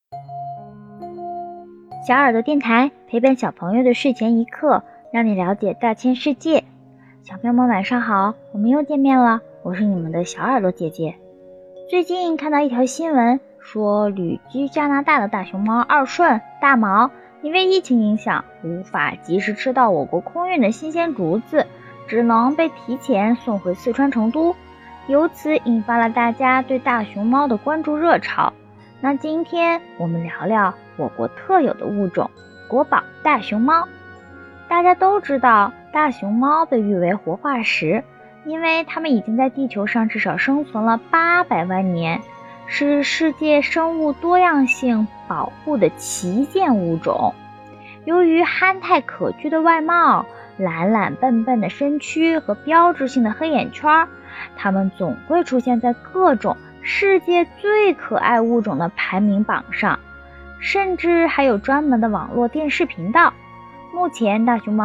小耳朵电台陪伴小朋友的睡前一刻，让你了解大千世界。小朋友们晚上好，我们又见面了，我是你们的小耳朵姐姐。最近看到一条新闻，说旅居加拿大的大熊猫二顺、大毛因为疫情影响，无法及时吃到我国空运的新鲜竹子，只能被提前送回四川成都，由此引发了大家对大熊猫的关注热潮。那今天我们聊聊我国特有的物种国宝大熊猫。大家都知道，大熊猫被誉为活化石，因为它们已经在地球上至少生存了800万年，是世界生物多样性保护的旗舰物种。由于憨态可掬的外貌、懒懒笨笨的身躯和标志性的黑眼圈，它们总会出现在各种世界最可爱物种的排名榜上，甚至还有专门的网络电视频道。目前大熊猫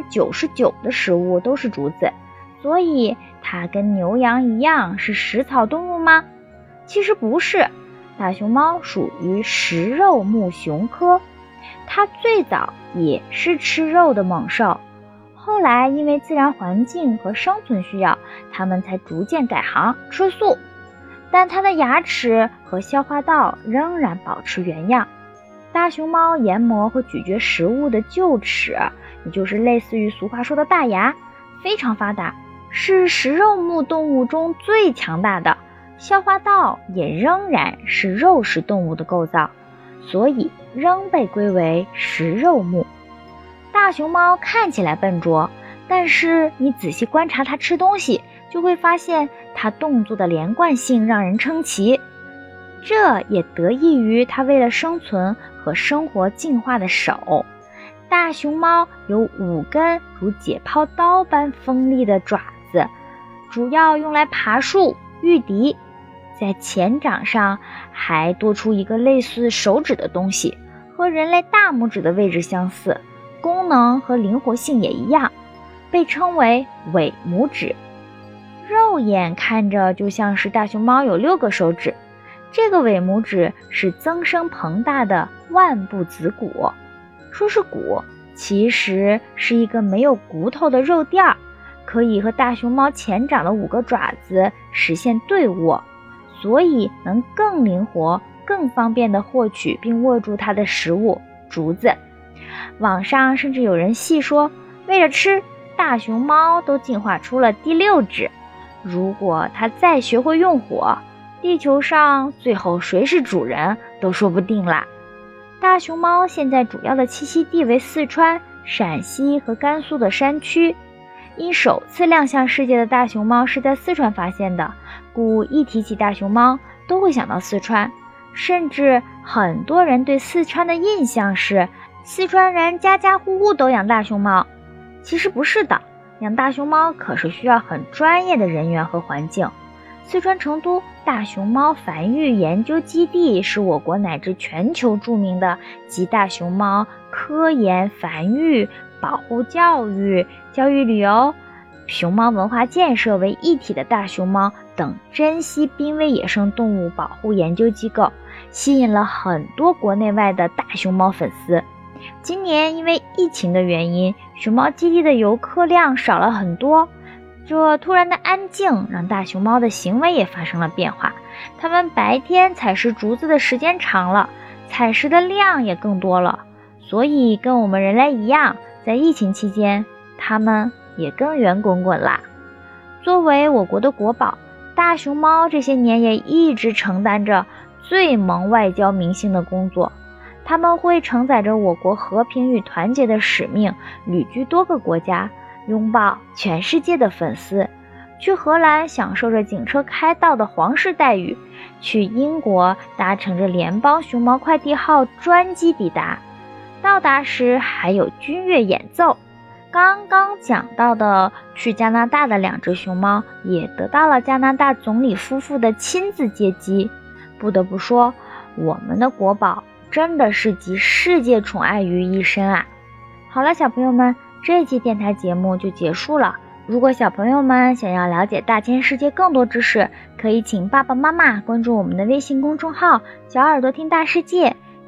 99%的食物都是竹子，所以它跟牛羊一样是食草动物吗？其实不是，大熊猫属于食肉目熊科，它最早也是吃肉的猛兽，后来因为自然环境和生存需要，它们才逐渐改行吃素，但它的牙齿和消化道仍然保持原样。大熊猫研磨和咀嚼食物的臼齿，也就是类似于俗话说的大牙，非常发达，是食肉目动物中最强大的。消化道也仍然是肉食动物的构造，所以仍被归为食肉目。大熊猫看起来笨拙，但是你仔细观察它吃东西，就会发现它动作的连贯性让人称奇。这也得益于它为了生存和生活进化的手。大熊猫有5根如解剖刀般锋利的爪子，主要用来爬树、御敌。在前掌上还多出一个类似手指的东西，和人类大拇指的位置相似，功能和灵活性也一样，被称为尾拇指。肉眼看着就像是大熊猫有6个手指，这个尾拇指是增生膨大的腕部子骨。说是骨，其实是一个没有骨头的肉垫儿，可以和大熊猫前掌的5个爪子实现对握，所以能更灵活、更方便地获取并握住它的食物竹子。网上甚至有人戏说，为了吃，大熊猫都进化出了第6指。如果它再学会用火，地球上最后谁是主人都说不定啦。大熊猫现在主要的栖息地为四川、陕西和甘肃的山区。因首次亮相世界的大熊猫是在四川发现的，故一提起大熊猫都会想到四川，甚至很多人对四川的印象是四川人家家户户都养大熊猫。其实不是的，养大熊猫可是需要很专业的人员和环境。四川成都大熊猫繁育研究基地是我国乃至全球著名的集大熊猫科研、繁育、保护教育、教育旅游、熊猫文化建设为一体的大熊猫等珍稀濒危野生动物保护研究机构，吸引了很多国内外的大熊猫粉丝。今年因为疫情的原因，熊猫基地的游客量少了很多，这突然的安静让大熊猫的行为也发生了变化，它们白天采食竹子的时间长了，采食的量也更多了，所以跟我们人类一样，在疫情期间它们也更圆滚滚啦。作为我国的国宝，大熊猫这些年也一直承担着最萌外交明星的工作。他们会承载着我国和平与团结的使命，旅居多个国家，拥抱全世界的粉丝。去荷兰享受着警车开道的皇室待遇，去英国搭乘着联邦熊猫快递号专机抵达，到达时还有军乐演奏。刚刚讲到的去加拿大的2只熊猫也得到了加拿大总理夫妇的亲自接机。不得不说，我们的国宝真的是集世界宠爱于一身啊！好了，小朋友们，这一期电台节目就结束了。如果小朋友们想要了解大千世界更多知识，可以请爸爸妈妈关注我们的微信公众号“小耳朵听大世界”，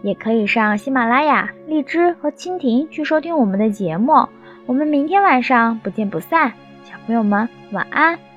也可以上喜马拉雅、荔枝和蜻蜓去收听我们的节目。我们明天晚上不见不散，小朋友们晚安。